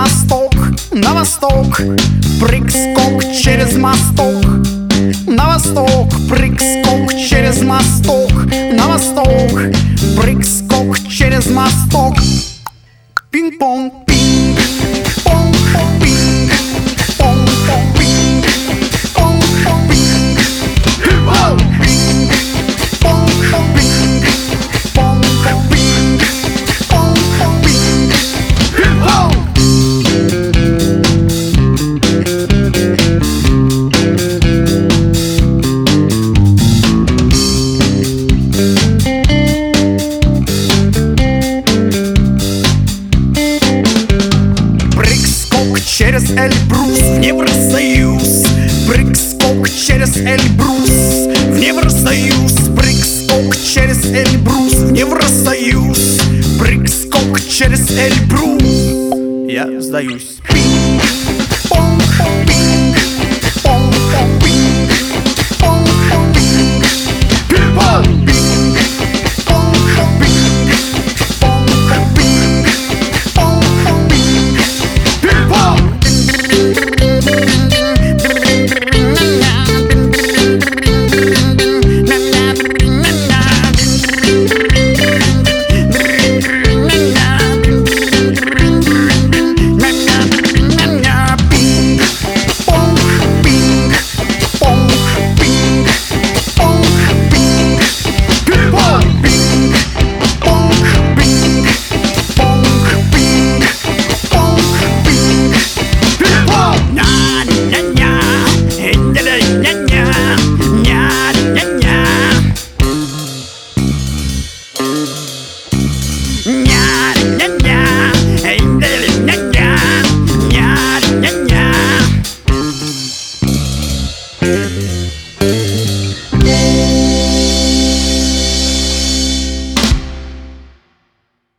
мосток, на восток, прыг-скок через мосток. На восток, прыг-скок через мосток. На восток, прыг-скок через мосток. Пинг-понг, пинг, понг, пинг, понг, пинг, понг, пинг, понг, пинг, понг, пинг, понг, пинг, понг, пинг, понг. Через Эльбрус в Евросоюз. Прыг-скок через Эльбрус в Евросоюз. Прыг-скок через Эльбрус в Евросоюз. Прыг-скок через Эльбрус. Я сдаюсь. Пинг, понг, пинг, понг, пинг, понг, пинг, понг, пинг, понг, пинг, понг, пинг, понг, пинг, понг. Ня-ня-ня.